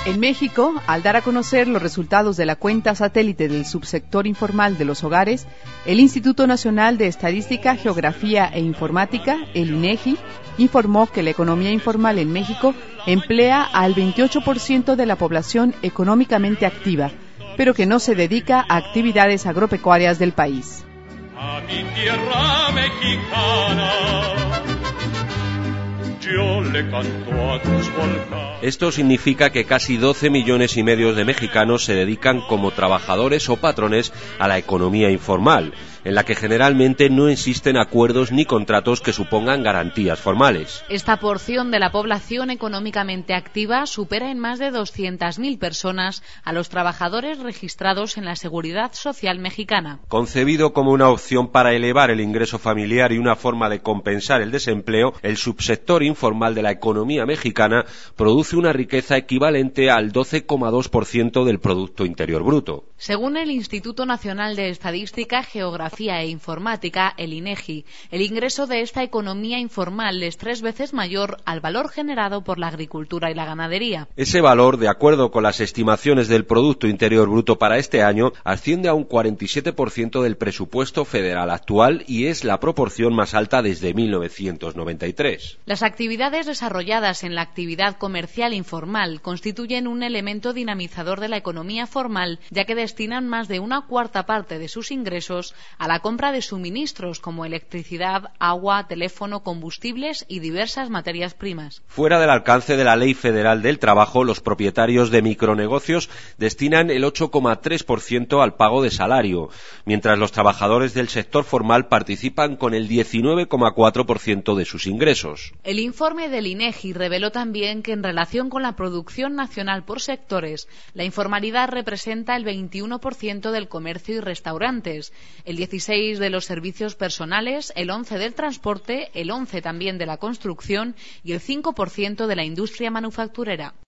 En México, al dar a conocer los resultados de la cuenta satélite del subsector informal de los hogares, el Instituto Nacional de Estadística, Geografía e Informática, el INEGI, informó que la economía informal en México emplea al 28% de la población económicamente activa, pero que no se dedica a actividades agropecuarias del país. A mi tierra mexicana, yo le canto a tus volcanes. Esto significa que casi 12 millones y medio de mexicanos se dedican como trabajadores o patrones a la economía informal, en la que generalmente no existen acuerdos ni contratos que supongan garantías formales. Esta porción de la población económicamente activa supera en más de 200.000 personas a los trabajadores registrados en la Seguridad Social mexicana. Concebido como una opción para elevar el ingreso familiar y una forma de compensar el desempleo, el subsector informal de la economía mexicana produce una riqueza equivalente al 12,2% del Producto Interior Bruto. Según el Instituto Nacional de Estadística, Geografía e Informática, el INEGI, el ingreso de esta economía informal es 3 veces mayor al valor generado por la agricultura y la ganadería. Ese valor, de acuerdo con las estimaciones del Producto Interior Bruto para este año, asciende a un 47% del presupuesto federal actual y es la proporción más alta desde 1993. Las actividades desarrolladas en la actividad comercial informal constituyen un elemento dinamizador de la economía formal, ya que destinan más de 1/4 parte de sus ingresos a la compra de suministros como electricidad, agua, teléfono, combustibles y diversas materias primas. Fuera del alcance de la Ley Federal del Trabajo, los propietarios de micronegocios destinan el 8,3% al pago de salario, mientras los trabajadores del sector formal participan con el 19,4% de sus ingresos. El informe del INEGI reveló también que en relación con la producción nacional por sectores, la informalidad representa el 21% del comercio y restaurantes, el 16% de los servicios personales, el 11% del transporte, el 11% también de la construcción y el 5% de la industria manufacturera.